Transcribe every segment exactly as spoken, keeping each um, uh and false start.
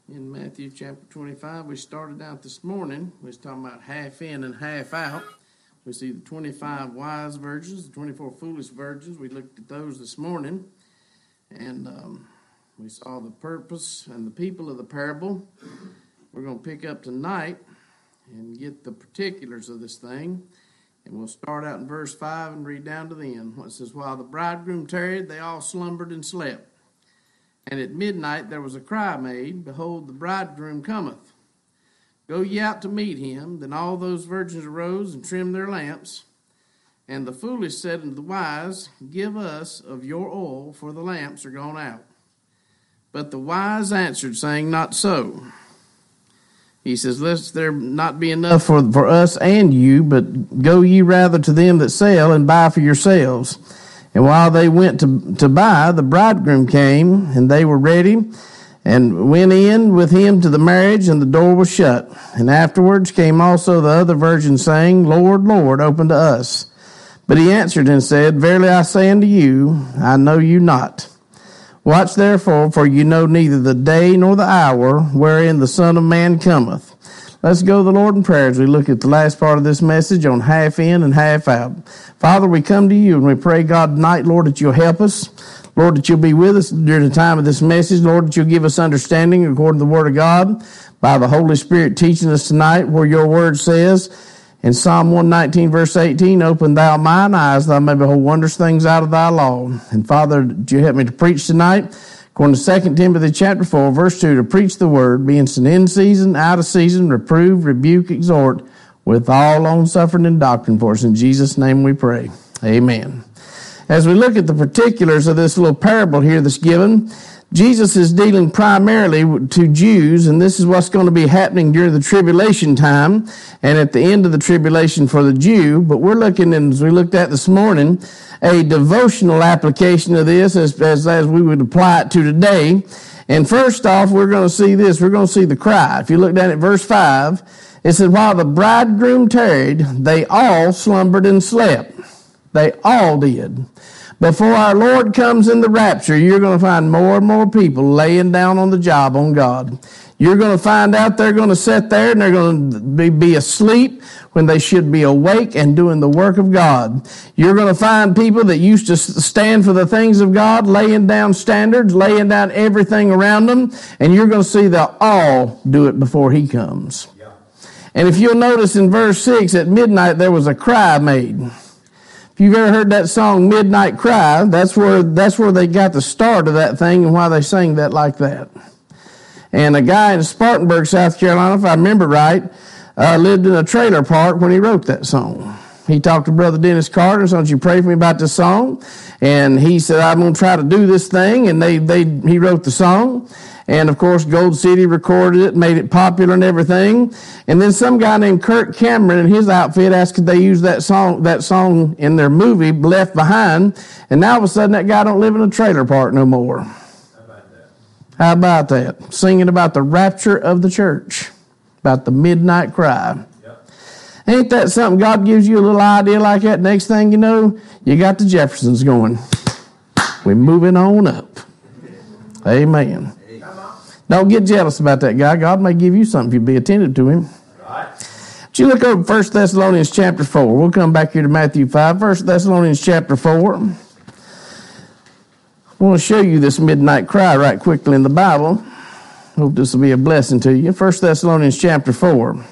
in Matthew chapter twenty-five. We started out this morning. We was talking about half in and half out. We see the twenty-five wise virgins, the twenty-four foolish virgins. We looked at those this morning, and um, we saw the purpose and the people of the parable. We're going to pick up tonight and get the particulars of this thing. And we'll start out in verse five and read down to the end. It says, "While the bridegroom tarried, they all slumbered and slept. And at midnight there was a cry made, Behold, the bridegroom cometh. Go ye out to meet him. Then all those virgins arose and trimmed their lamps. And the foolish said unto the wise, Give us of your oil, for the lamps are gone out. But the wise answered, saying, Not so. He says, Lest there not be enough for, for us and you, but go ye rather to them that sell, and buy for yourselves. And while they went to, to buy, the bridegroom came, and they were ready, and went in with him to the marriage, and the door was shut. And afterwards came also the other virgins, saying, Lord, Lord, open to us. But he answered and said, Verily I say unto you, I know you not. Watch therefore, for you know neither the day nor the hour wherein the Son of Man cometh. Let's go to the Lord in prayer as we look at the last part of this message on half in and half out. Father, we come to you and we pray, God, tonight, Lord, that you'll help us. Lord, that you'll be with us during the time of this message. Lord, that you'll give us understanding according to the Word of God by the Holy Spirit teaching us tonight where your Word says in Psalm one nineteen, verse eighteen, Open thou mine eyes, that I may behold wondrous things out of thy law. And Father, that you help me to preach tonight. According to Second Timothy chapter four, verse two, to preach the word, being in season, out of season, reprove, rebuke, exhort, with all long-suffering and doctrine for us. In Jesus' name we pray. Amen. As we look at the particulars of this little parable here that's given, Jesus is dealing primarily to Jews, and this is what's going to be happening during the tribulation time and at the end of the tribulation for the Jew. But we're looking, as we looked at this morning, a devotional application of this as, as, as we would apply it to today. And first off, we're going to see this. We're going to see the cry. If you look down at verse five, it says, While the bridegroom tarried, they all slumbered and slept. They all did. Before our Lord comes in the rapture, you're going to find more and more people laying down on the job on God. You're going to find out they're going to sit there and they're going to be, be asleep when they should be awake and doing the work of God. You're going to find people that used to stand for the things of God, laying down standards, laying down everything around them, and you're going to see they'll all do it before he comes. Yeah. And if you'll notice in verse six, at midnight there was a cry made. If you've ever heard that song, Midnight Cry, that's where that's where they got the start of that thing and why they sang that like that. And a guy in Spartanburg, South Carolina, if I remember right, uh, lived in a trailer park when he wrote that song. He talked to Brother Dennis Carter, so don't you pray for me about this song? And he said, I'm going to try to do this thing, and they they he wrote the song. And, of course, Gold City recorded it, made it popular and everything. And then some guy named Kirk Cameron and his outfit asked could they use that song that song in their movie, Left Behind. And now all of a sudden that guy don't live in a trailer park no more. How about that? How about that? Singing about the rapture of the church, about the midnight cry. Yep. Ain't that something? God gives you a little idea like that. Next thing you know, you got the Jeffersons going. We're moving on up. Amen. Don't get jealous about that guy. God may give you something if you be attentive to him. Right. But you look over First Thessalonians chapter four. We'll come back here to Matthew five. First Thessalonians chapter four. I want to show you this midnight cry right quickly in the Bible. Hope this will be a blessing to you. First Thessalonians chapter four.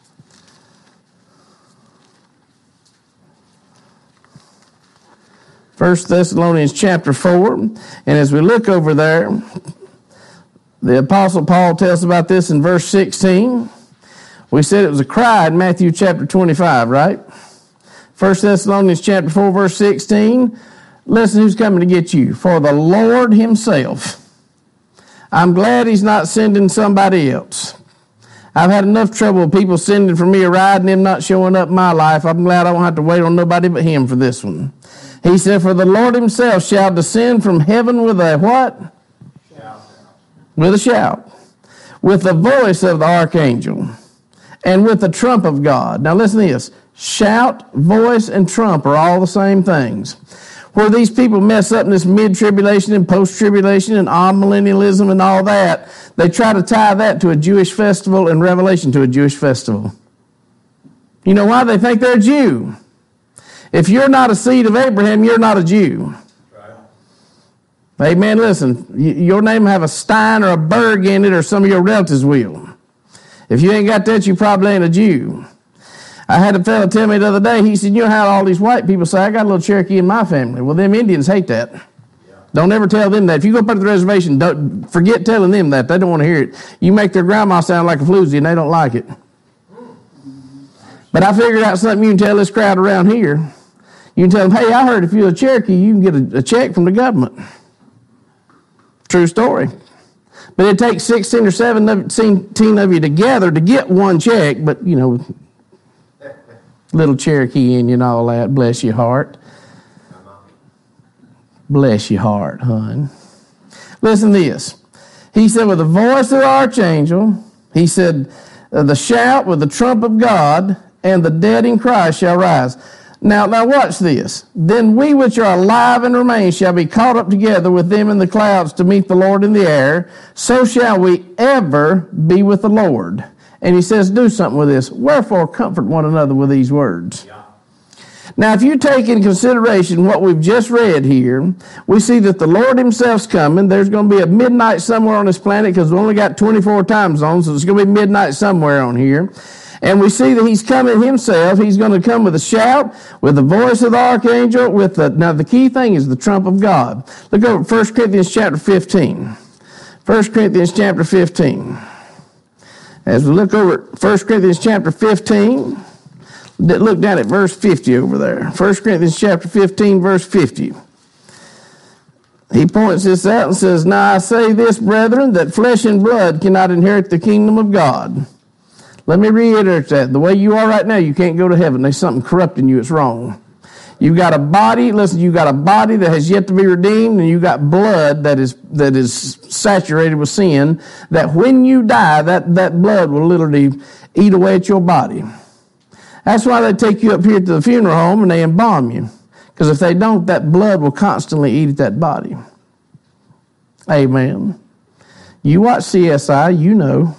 First Thessalonians chapter four. And as we look over there, the Apostle Paul tells about this in verse sixteen. We said it was a cry in Matthew chapter twenty-five, right? First Thessalonians chapter four, verse sixteen. Listen who's coming to get you. For the Lord himself. I'm glad he's not sending somebody else. I've had enough trouble with people sending for me a ride and him not showing up in my life. I'm glad I don't have to wait on nobody but him for this one. He said, For the Lord himself shall descend from heaven with a what? With a shout, with the voice of the archangel, and with the trump of God. Now listen to this. Shout, voice, and trump are all the same things. where these people mess up in this mid-tribulation and post-tribulation and amillennialism and all that, they try to tie that to a Jewish festival and Revelation to a Jewish festival. You know why? They think they're a Jew. If you're not a seed of Abraham, you're not a Jew. Right. Amen. Listen, your name will have a Stein or a Berg in it, or some of your relatives will. If you ain't got that, you probably ain't a Jew. I had a fellow tell me the other day, he said, you know how all these white people say, I got a little Cherokee in my family. Well, them Indians hate that. Yeah. Don't ever tell them that. If you go up to the reservation, don't forget telling them that. They don't want to hear it. You make their grandma sound like a floozy, and they don't like it. But I figured out something you can tell this crowd around here. You can tell them, hey, I heard if you're a Cherokee, you can get a, a check from the government. True story. But it takes sixteen or seventeen of you together to get one check, but, you know, little Cherokee in you and all that. Bless your heart. Bless your heart, hon. Listen to this. He said, with the voice of the archangel, he said, the shout with the trump of God, and the dead in Christ shall rise. Now, now watch this. Then we which are alive and remain shall be caught up together with them in the clouds to meet the Lord in the air. So shall we ever be with the Lord. And he says, do something with this. Wherefore comfort one another with these words. Yeah. Now, if you take in consideration what we've just read here, we see that the Lord himself's coming. There's going to be a midnight somewhere on this planet because we've only got twenty-four time zones, so it's going to be midnight somewhere on here. And we see that he's coming himself. He's going to come with a shout, with the voice of the archangel, with the, now the key thing is the trump of God. Look over at First Corinthians chapter fifteen. First Corinthians chapter fifteen. As we look over at First Corinthians chapter fifteen, look down at verse fifty over there. First Corinthians chapter fifteen, verse fifty. He points this out and says, now I say this, brethren, that flesh and blood cannot inherit the kingdom of God. Let me reiterate that. The way you are right now, you can't go to heaven. There's something corrupting you. It's wrong. You've got a body, listen, you've got a body that has yet to be redeemed, and you've got blood that is that is saturated with sin, that when you die, that, that blood will literally eat away at your body. That's why they take you up here to the funeral home and they embalm you. Because if they don't, that blood will constantly eat at that body. Amen. You watch C S I, you know.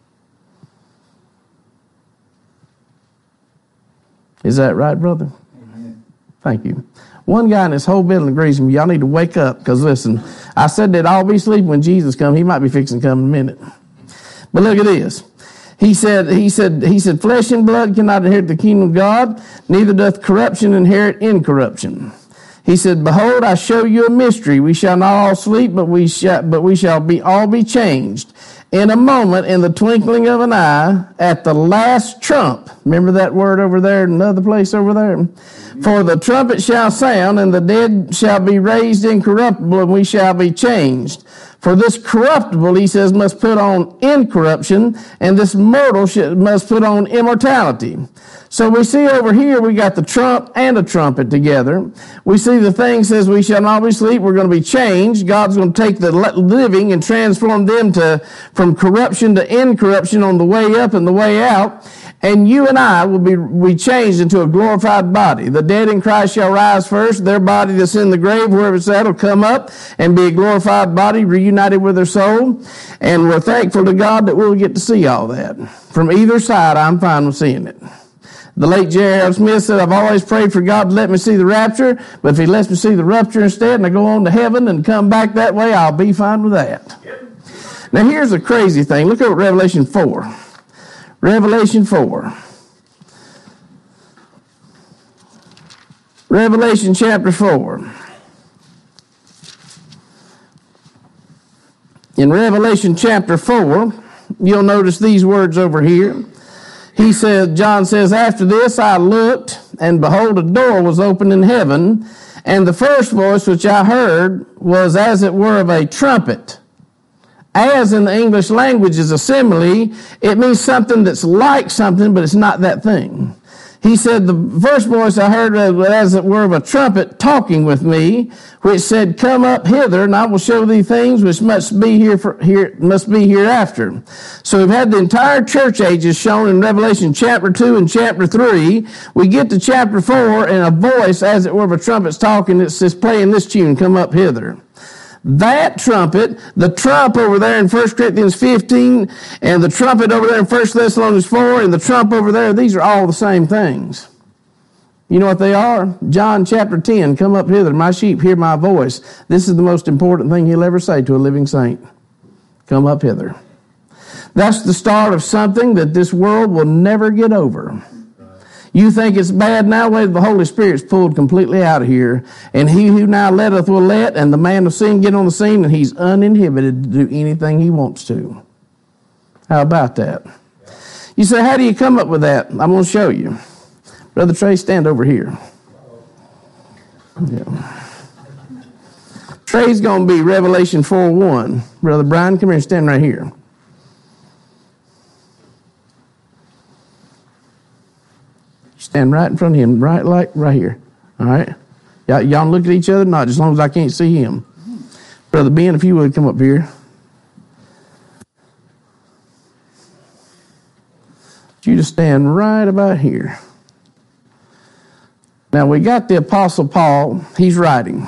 Is that right, brother? Amen. Thank you. One guy in this whole building agrees with me. Y'all need to wake up, because listen, I said that I'll be sleeping when Jesus comes. He might be fixing to come in a minute. But look at this. He said, he said, he said, flesh and blood cannot inherit the kingdom of God, neither doth corruption inherit incorruption. He said, behold, I show you a mystery. We shall not all sleep, but we shall, but we shall be all be changed. In a moment, in the twinkling of an eye, at the last trump. Remember that word over there in another place over there? For the trumpet shall sound, and the dead shall be raised incorruptible, and we shall be changed. For this corruptible, he says, must put on incorruption, and this mortal must put on immortality. So we see over here, we got the trump and a trumpet together. We see the thing says we shall not be asleep. We're going to be changed. God's going to take the living and transform them to from corruption to incorruption on the way up and the way out. And you and I will be we changed into a glorified body. The dead in Christ shall rise first. Their body that's in the grave, wherever it's at, will come up and be a glorified body, reunited with their soul. And we're thankful to God that we'll get to see all that. From either side, I'm fine with seeing it. The late J R Smith said, I've always prayed for God to let me see the rapture, but if he lets me see the rupture instead and I go on to heaven and come back that way, I'll be fine with that. Yep. Now here's a crazy thing. Look over at Revelation four. Revelation four. Revelation chapter four. In Revelation chapter four, you'll notice these words over here. He said, John says, after this I looked, and behold, a door was opened in heaven, and the first voice which I heard was as it were of a trumpet. As in the English language is a simile, it means something that's like something, but it's not that thing. He said, the first voice I heard was as it were of a trumpet talking with me, which said, come up hither, and I will show thee things which must be here, for, here must be hereafter. So we've had the entire church ages shown in Revelation chapter two and chapter three. We get to chapter four, and a voice as it were of a trumpet talking that says, playing this tune, come up hither. That trumpet, the trump over there in First Corinthians fifteen, and the trumpet over there in First Thessalonians four, and the trump over there, these are all the same things. You know what they are? John chapter ten, come up hither, my sheep hear my voice. This is the most important thing he'll ever say to a living saint. Come up hither. That's the start of something that this world will never get over. You think it's bad now? Wait, the Holy Spirit's pulled completely out of here. And he who now letteth will let, and the man of sin get on the scene, and he's uninhibited to do anything he wants to. How about that? You say, how do you come up with that? I'm going to show you. Brother Trey, stand over here. Yeah. Trey's going to be Revelation four one. Brother Brian, come here and stand right here. Stand right in front of him, right like right here. All right? Y'all, y'all look at each other? Not as long as I can't see him. Brother Ben, if you would come up here. You just stand right about here. Now we got the Apostle Paul. He's writing.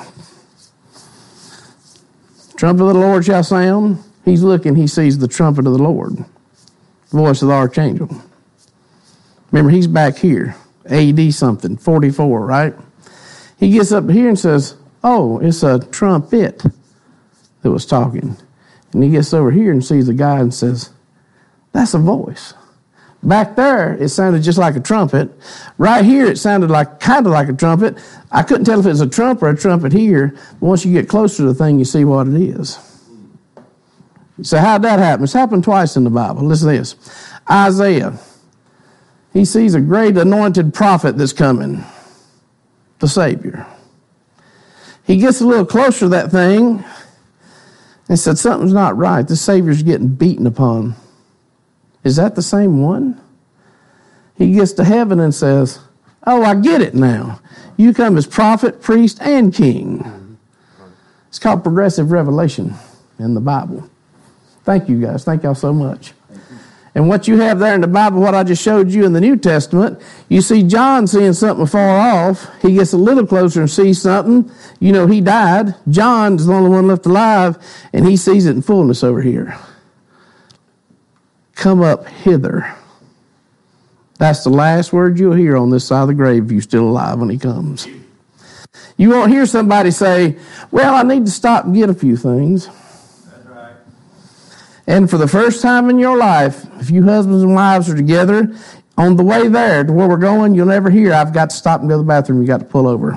Trumpet of the Lord shall sound. He's looking. He sees the trumpet of the Lord. The voice of the archangel. Remember, he's back here. A D something, forty-four, right? He gets up here and says, oh, it's a trumpet that was talking. And he gets over here and sees the guy and says, that's a voice. Back there, it sounded just like a trumpet. Right here, it sounded like kind of like a trumpet. I couldn't tell if it was a trump or a trumpet here. But once you get closer to the thing, you see what it is. So how'd that happen? It's happened twice in the Bible. Listen to this. Isaiah. He sees a great anointed prophet that's coming, the Savior. He gets a little closer to that thing and said, something's not right. The Savior's getting beaten upon. Is that the same one? He gets to heaven and says, oh, I get it now. You come as prophet, priest, and king. It's called progressive revelation in the Bible. Thank you, guys. Thank y'all so much. And what you have there in the Bible, what I just showed you in the New Testament, you see John seeing something far off. He gets a little closer and sees something. You know, he died. John's the only one left alive, and he sees it in fullness over here. Come up hither. That's the last word you'll hear on this side of the grave if you're still alive when he comes. You won't hear somebody say, well, I need to stop and get a few things. And for the first time in your life, if you husbands and wives are together, on the way there to where we're going, you'll never hear, I've got to stop and go to the bathroom. You got to pull over.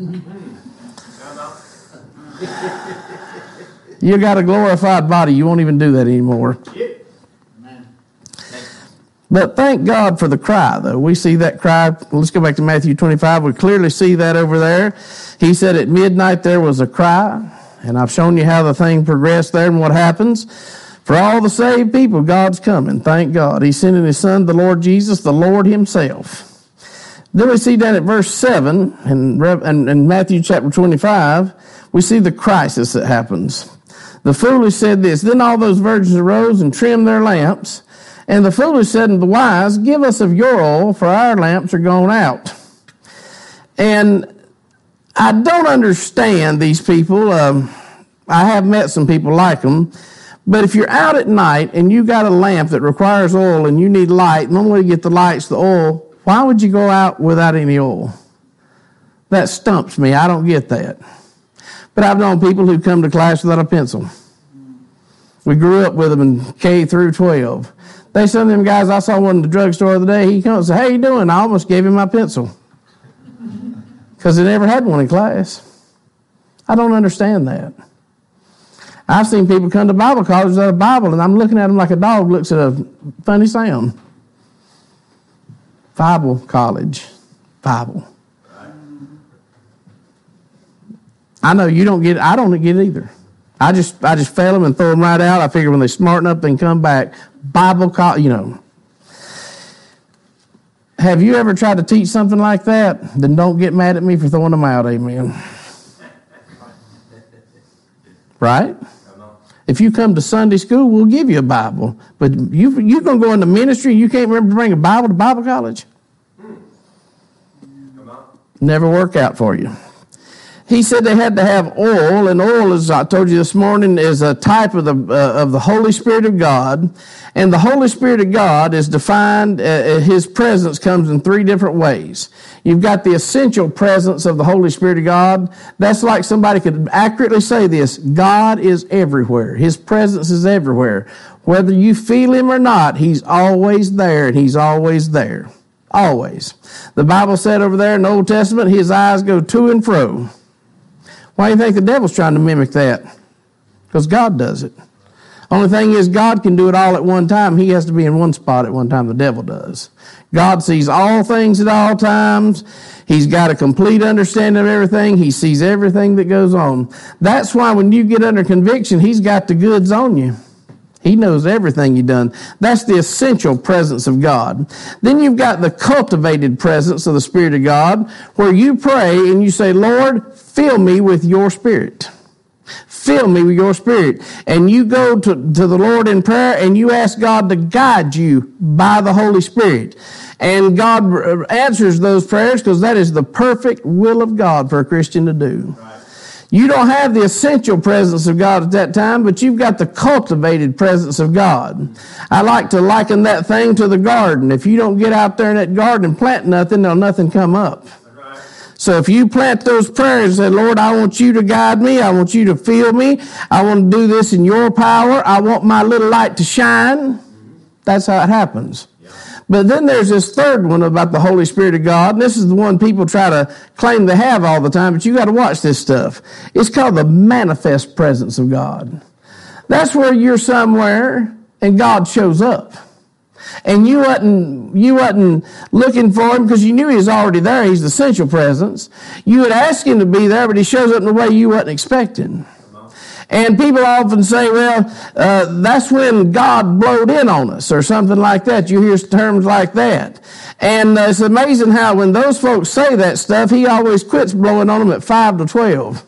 You got a glorified body. You won't even do that anymore. But thank God for the cry, though. We see that cry. Let's go back to Matthew twenty-five. We clearly see that over there. He said at midnight there was a cry. And I've shown you how the thing progressed there and what happens. For all the saved people, God's coming. Thank God. He's sending his son, the Lord Jesus, the Lord himself. Then we see down at verse seven in, in, in Matthew chapter twenty-five, we see the crisis that happens. The foolish said this, then all those virgins arose and trimmed their lamps. And the foolish said unto the wise, give us of your oil, for our lamps are gone out. And I don't understand these people. Um, I have met some people like them. But if you're out at night and you got a lamp that requires oil and you need light, normally you get the lights, the oil, why would you go out without any oil? That stumps me. I don't get that. But I've known people who come to class without a pencil. We grew up with them in K through twelve. They, some of them guys, I saw one in the drugstore the other day. He comes and said, how you doing? I almost gave him my pencil. Because they never had one in class. I don't understand that. I've seen people come to Bible college without a Bible, and I'm looking at them like a dog looks at a funny sound. Bible college. Bible. I know you don't get it. I don't get it either. I just I just fail them and throw them right out. I figure when they smarten up, they can come back. Bible college, you know. have you ever tried to teach something like that? Then don't get mad at me for throwing them out, amen. Right? If you come to Sunday school, we'll give you a Bible. But you, you're going to go into ministry and you can't remember to bring a Bible to Bible college? Never work out for you. He said they had to have oil, and oil, as I told you this morning, is a type of the uh, of the Holy Spirit of God. And the Holy Spirit of God is defined, uh, His presence comes in three different ways. You've got the essential presence of the Holy Spirit of God. That's like somebody could accurately say this: God is everywhere. His presence is everywhere. Whether you feel Him or not, He's always there, and He's always there. Always. The Bible said over there in the Old Testament, His eyes go to and fro. Why do you think the devil's trying to mimic that? Because God does it. Only thing is, God can do it all at one time. He has to be in one spot at one time. The devil does. God sees all things at all times. He's got a complete understanding of everything. He sees everything that goes on. That's why when you get under conviction, He's got the goods on you. He knows everything you've done. That's the essential presence of God. Then you've got the cultivated presence of the Spirit of God, where you pray and you say, Lord, fill me with your Spirit. Fill me with your Spirit. And you go to, to the Lord in prayer and you ask God to guide you by the Holy Spirit. And God answers those prayers because that is the perfect will of God for a Christian to do. Right. You don't have the essential presence of God at that time, but you've got the cultivated presence of God. I like to liken that thing to the garden. If you don't get out there in that garden and plant nothing, there'll nothing come up. Right. So if you plant those prayers and say, Lord, I want you to guide me. I want you to fill me. I want to do this in your power. I want my little light to shine. That's how it happens. But then there's this third one about the Holy Spirit of God. And this is the one people try to claim to have all the time, but you got to watch this stuff. It's called the manifest presence of God. That's where you're somewhere and God shows up. And you wasn't, you wasn't looking for Him because you knew He was already there. He's the essential presence. You would ask Him to be there, but He shows up in a way you wasn't expecting. And people often say, well, uh, that's when God blowed in on us or something like that. You hear terms like that. And uh, it's amazing how when those folks say that stuff, He always quits blowing on them at five to twelve.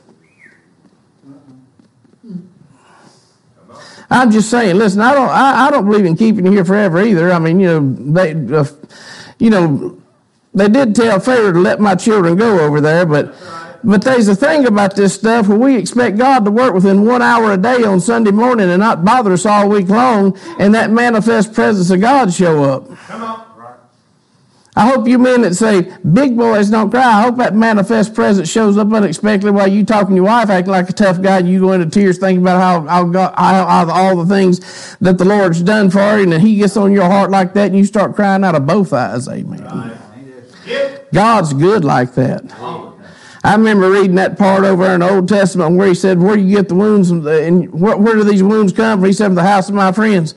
I'm just saying, listen, I don't I, I don't believe in keeping you here forever either. I mean, you know, they, uh, you know, they did tell Pharaoh to let my children go over there, but... But there's a thing about this stuff where we expect God to work within one hour a day on Sunday morning and not bother us all week long, and that manifest presence of God show up. Come on. I hope you men that say, big boys don't cry, I hope that manifest presence shows up unexpectedly while you talking to your wife acting like a tough guy, and you go into tears thinking about how, how, God, how, how all the things that the Lord's done for you, and then He gets on your heart like that, and you start crying out of both eyes. Amen. Right. God's good like that. I remember reading that part over in the Old Testament where He said, where do you get the wounds, and where, where do these wounds come from? He said, from the house of my friends.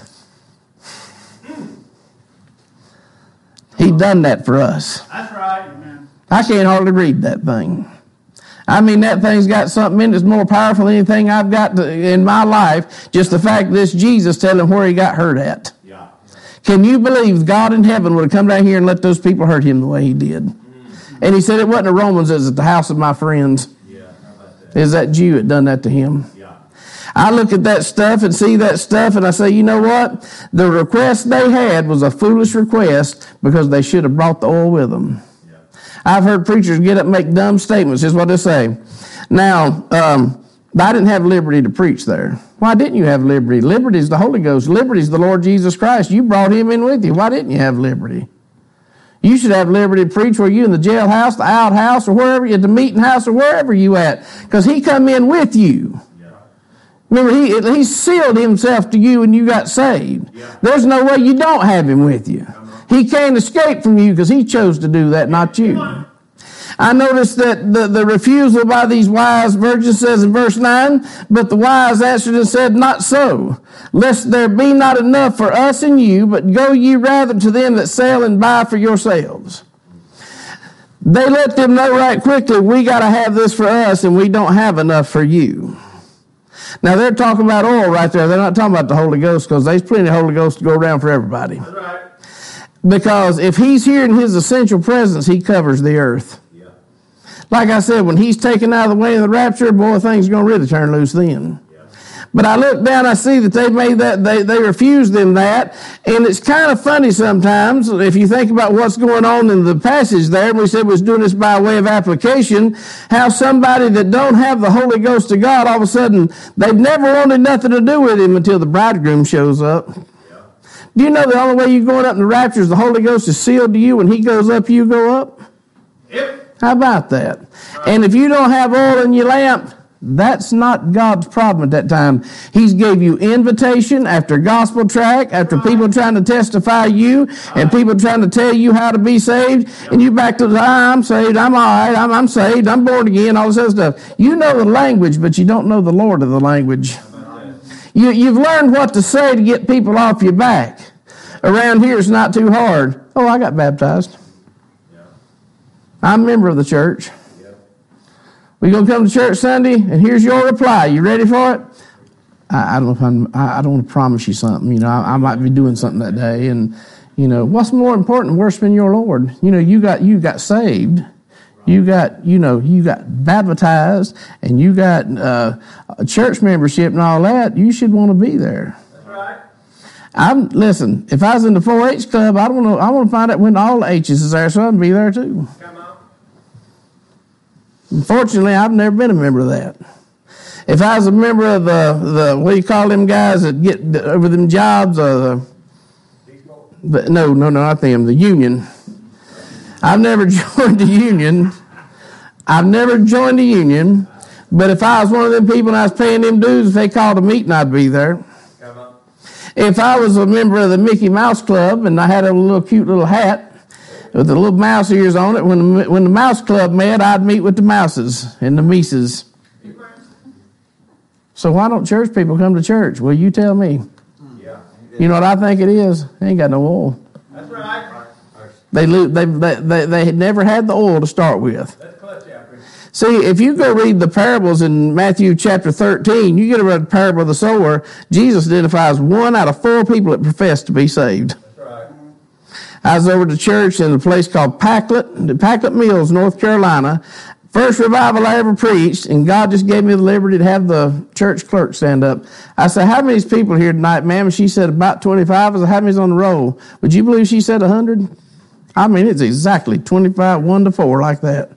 He done that for us. That's right. Amen. I can't hardly read that thing. I mean, that thing's got something in it that's more powerful than anything I've got to, in my life. Just the fact that this Jesus telling where He got hurt at. Yeah. Can you believe God in heaven would have come down here and let those people hurt Him the way He did? And He said it wasn't the Romans, it was at the house of my friends. Yeah, how about that? Is that Jew that done that to Him? Yeah. I look at that stuff and see that stuff and I say, you know what? The request they had was a foolish request because they should have brought the oil with them. Yeah. I've heard preachers get up and make dumb statements. Here's what they say. Now, um, I didn't have liberty to preach there. Why didn't you have liberty? Liberty is the Holy Ghost. Liberty is the Lord Jesus Christ. You brought Him in with you. Why didn't you have liberty? You should have liberty to preach where you in the jailhouse, the outhouse, or wherever, at the meeting house, or wherever you at, because He come in with you. Yeah. Remember, he, he sealed Himself to you when you got saved. Yeah. There's no way you don't have Him with you. He can't escape from you because He chose to do that, not you. I noticed that the, the refusal by these wise virgins says in verse nine, but the wise answered and said, not so, lest there be not enough for us and you, but go ye rather to them that sell and buy for yourselves. They let them know right quickly, we got to have this for us and we don't have enough for you. Now they're talking about oil right there. They're not talking about the Holy Ghost because there's plenty of Holy Ghost to go around for everybody. That's right. Because if he's here in his essential presence, he covers the earth. Yeah. Like I said, when he's taken out of the way of the rapture, boy, things are going to really turn loose then. Yeah. But I look down, I see that they made that, they, they refused them that. And it's kind of funny sometimes, if you think about what's going on in the passage there, and we said we was doing this by way of application, how somebody that don't have the Holy Ghost of God, all of a sudden, they've never wanted nothing to do with him until the bridegroom shows up. Do you know the only way you're going up in the rapture is the Holy Ghost is sealed to you? When he goes up, you go up? Yep. How about that? Right. And if you don't have oil in your lamp, that's not God's problem at that time. He's gave you invitation after gospel tract, after right. people trying to testify you, right. and people trying to tell you how to be saved, yep. and you back to the, I'm saved, I'm all right, I'm, I'm saved, I'm born again, all this other stuff. You know the language, but you don't know the Lord of the language. You, you've learned what to say to get people off your back. Around here, it's not too hard. Oh, I got baptized. Yeah. I'm a member of the church. Yeah. We're going to come to church Sunday, and here's your reply. You ready for it? I, I don't know if I'm, I, I don't want to promise you something. You know, I, I might be doing something that day. And, you know, what's more important than worshiping your Lord? You know, you got you got saved. You got, you know, you got baptized, and you got uh, a church membership and all that. You should want to be there. That's right. I'm listen. If I was in the four H club, I don't know. I want to find out when all the H's is there, so I'd be there too. Come on. Unfortunately, I've never been a member of that. If I was a member of the the what do you call them guys that get over them jobs? Uh, the, no, no, no, not them. The union. I've never joined the union. I've never joined the union. But if I was one of them people and I was paying them dues, if they called a meeting, I'd be there. If I was a member of the Mickey Mouse Club and I had a little cute little hat with the little mouse ears on it, when the, when the Mouse Club met, I'd meet with the mouses and the mices. So why don't church people come to church? Well, you tell me. You know what I think it is? They ain't got no oil. That's right. They, they, they, they had never had the oil to start with. See, if you go read the parables in Matthew chapter thirteen, you get a read the parable of the sower. Jesus identifies one out of four people that profess to be saved. That's right. I was over to church in a place called Packlet, Packlet Mills, North Carolina. First revival I ever preached, and God just gave me the liberty to have the church clerk stand up. I said, how many's people here tonight, ma'am? And she said, about twenty-five. I said, how many's on the roll? Would you believe she said one hundred? I mean, it's exactly twenty-five, one to four, like that.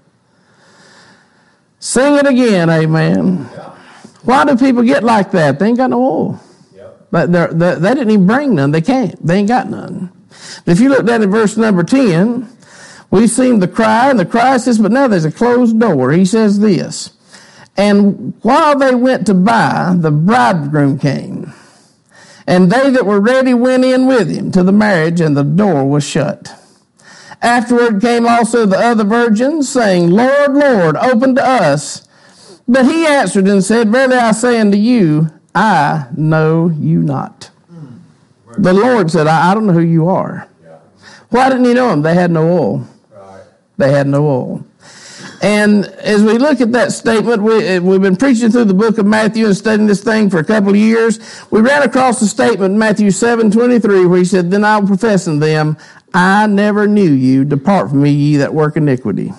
Sing it again, amen. Yeah. Why do people get like that? They ain't got no oil. Yeah. But they're, they're, they didn't even bring none. They can't. They ain't got none. But if you look down at verse number ten, we've seen the cry, and the cry says, but now there's a closed door. He says this, and while they went to buy, the bridegroom came, and they that were ready went in with him to the marriage, and the door was shut. Afterward came also the other virgins, saying, Lord, Lord, open to us. But he answered and said, verily I say unto you, I know you not. The Lord said, I, I don't know who you are. Why didn't he know them? They had no oil. They had no oil. And as we look at that statement, we, we've been preaching through the book of Matthew and studying this thing for a couple of years. We ran across the statement in Matthew seven twenty-three where he said, then I will profess unto them, I never knew you. Depart from me, ye that work iniquity.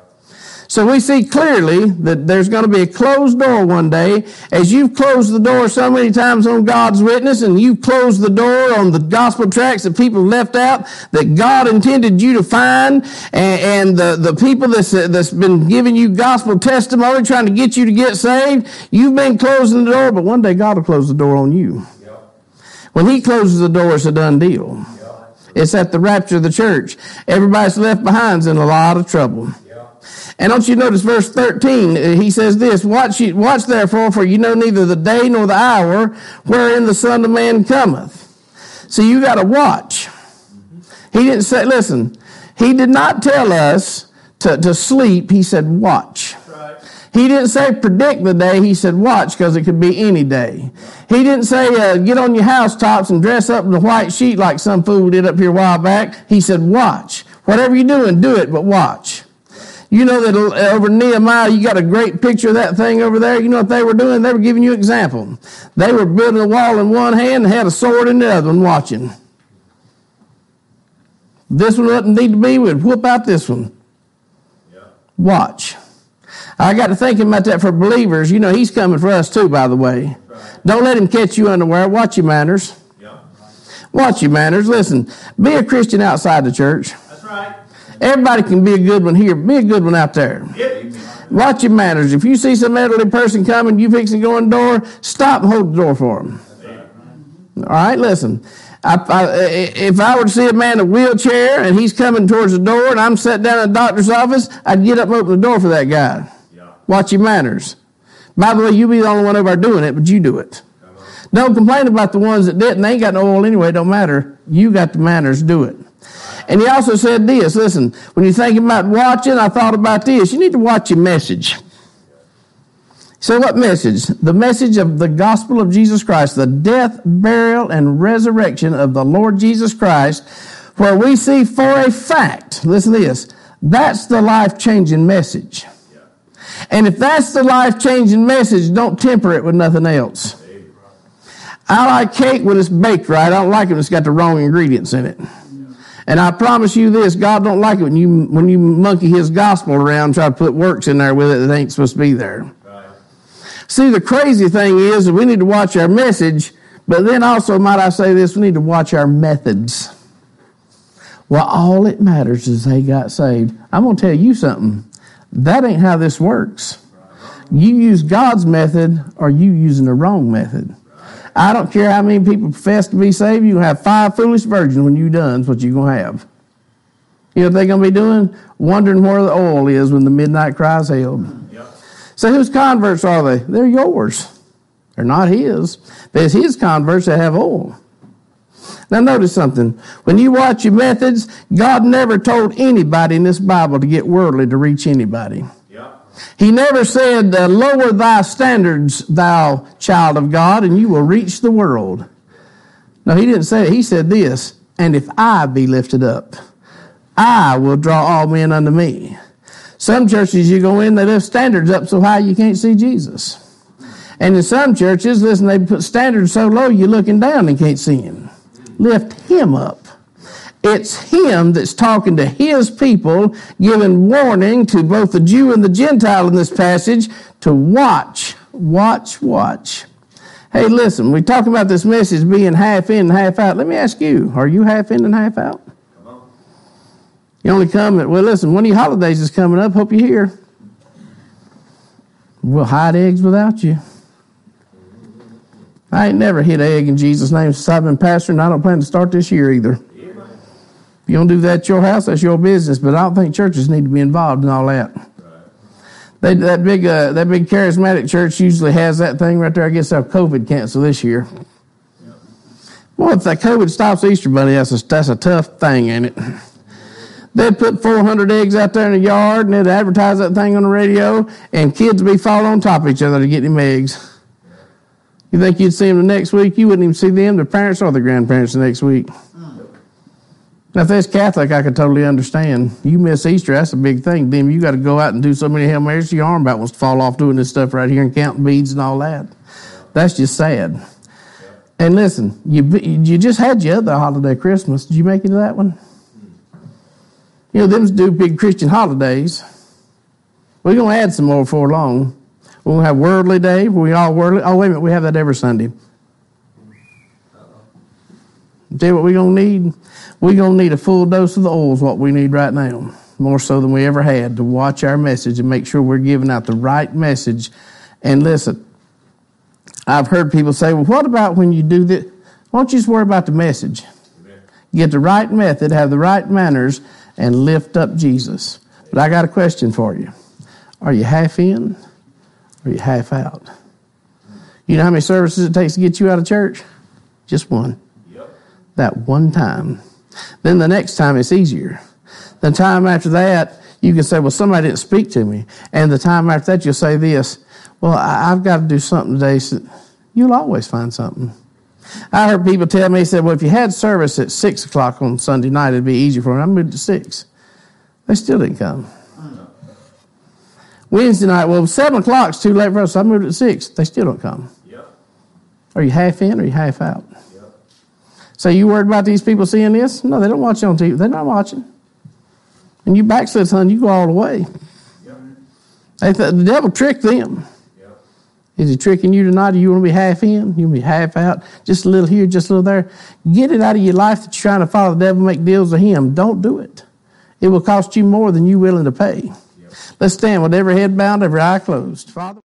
So we see clearly that there's going to be a closed door one day. As you've closed the door so many times on God's witness, and you've closed the door on the gospel tracts that people left out that God intended you to find, and, and the, the people that's, that's been giving you gospel testimony, trying to get you to get saved, you've been closing the door, but one day God will close the door on you. Yep. When he closes the door, it's a done deal. Yep. It's at the rapture of the church. Everybody's left behind's in a lot of trouble. And don't you notice verse thirteen, he says this, watch, ye, watch therefore, for you know neither the day nor the hour wherein the Son of Man cometh. So you got to watch. He didn't say, listen, he did not tell us to, to sleep. He said watch. Right. He didn't say predict the day. He said watch, because it could be any day. He didn't say uh, get on your housetops and dress up in the white sheet like some fool did up here a while back. He said watch. Whatever you're doing, do it, but watch. You know that over Nehemiah, you got a great picture of that thing over there. You know what they were doing? They were giving you an example. They were building a wall in one hand and had a sword in the other one watching. This one doesn't need to be, we'd whoop out this one. Yeah. Watch. I got to thinking about that for believers. You know, he's coming for us too, by the way. Right. Don't let him catch you unaware. Watch your manners. Yeah. Watch your manners. Listen, be a Christian outside the church. That's right. Everybody can be a good one here. Be a good one out there. Yep. Watch your manners. If you see some elderly person coming, you fix to go in the door, stop and hold the door for them. All right, listen. I, I, if I were to see a man in a wheelchair and he's coming towards the door and I'm sat down in the doctor's office, I'd get up and open the door for that guy. Yeah. Watch your manners. By the way, you be the only one over there doing it, but you do it. Don't complain about the ones that didn't. They ain't got no oil anyway. It don't matter. You got the manners. Do it. And he also said this, listen, when you're thinking about watching, I thought about this. You need to watch your message. So what message? The message of the gospel of Jesus Christ, the death, burial, and resurrection of the Lord Jesus Christ, where we see for a fact, listen to this, that's the life-changing message. And if that's the life-changing message, don't temper it with nothing else. I like cake when it's baked right. I don't like it when it's got the wrong ingredients in it. And I promise you this, God don't like it when you when you monkey his gospel around and try to put works in there with it that ain't supposed to be there. Right. See, the crazy thing is that we need to watch our message, but then also, might I say this, we need to watch our methods. Well, all it matters is they got saved. I'm going to tell you something. That ain't how this works. You use God's method or you using the wrong method. I don't care how many people profess to be saved. You can have five foolish virgins when you're done. That's what you're going to have. You know what they're going to be doing? Wondering where the oil is when the midnight cry is held. Yep. So whose converts are they? They're yours. They're not his. But it's his converts that have oil. Now notice something. When you watch your methods, God never told anybody in this Bible to get worldly to reach anybody. He never said, uh, lower thy standards, thou child of God, and you will reach the world. No, he didn't say it. He said this, and if I be lifted up, I will draw all men unto me. Some churches you go in, they lift standards up so high you can't see Jesus. And in some churches, listen, they put standards so low you're looking down and can't see him. Lift him up. It's him that's talking to his people, giving warning to both the Jew and the Gentile in this passage to watch, watch, watch. Hey, listen, we talk about this message being half in and half out. Let me ask you, are you half in and half out? Come on. You only come at, well, listen, one of your holidays is coming up. Hope you're here. We'll hide eggs without you. I ain't never hid an egg in Jesus' name since I've been pastoring, and I don't plan to start this year either. If you don't do that at your house, that's your business. But I don't think churches need to be involved in all that. Right. They, that big, uh, that big charismatic church usually has that thing right there. I guess they'll COVID cancel this year. Yeah. Well, if that COVID stops Easter Bunny, that's a, that's a tough thing, ain't it? They'd put four hundred eggs out there in the yard, and they'd advertise that thing on the radio, and kids would be falling on top of each other to get them eggs. You think you'd see them the next week? You wouldn't even see them, their parents or their grandparents the next week. Now, if that's Catholic, I could totally understand. You miss Easter, that's a big thing. Then you got to go out and do so many Hail Marys, your arm about wants to fall off doing this stuff right here and counting beads and all that. That's just sad. And listen, you you just had your other holiday, Christmas. Did you make it to that one? You know, them do big Christian holidays. We're going to add some more before long. We're going to have Worldly Day. We all worldly. Oh, wait a minute, we have that every Sunday. Tell you what we're going to need? We're going to need a full dose of the oil is what we need right now, more so than we ever had, to watch our message and make sure we're giving out the right message. And listen, I've heard people say, well, what about when you do this? Why don't you just worry about the message? Amen. Get the right method, have the right manners, and lift up Jesus. But I got a question for you. Are you half in or are you half out? You know how many services it takes to get you out of church? Just one. Yep. That one time. Then the next time it's easier. The time after that, you can say, well, somebody didn't speak to me. And the time after that, you'll say this, well, I've got to do something today. So you'll always find something. I heard people tell me, they said, well, if you had service at six o'clock on Sunday night, it'd be easier for me. I moved to six. They still didn't come. Wednesday night, well, seven o'clock's too late for us, so I moved at six. They still don't come. Yep. Are you half in or are you half out? Yep. So you worried about these people seeing this? No, they don't watch it on T V. They're not watching. And you backslid, son, you go all the way. Yep. They th- the devil tricked them. Yep. Is he tricking you tonight? Do you want to be half in? You want to be half out? Just a little here, just a little there? Get it out of your life that you're trying to follow the devil, make deals with him. Don't do it. It will cost you more than you're willing to pay. Yep. Let's stand with every head bowed, every eye closed. Father.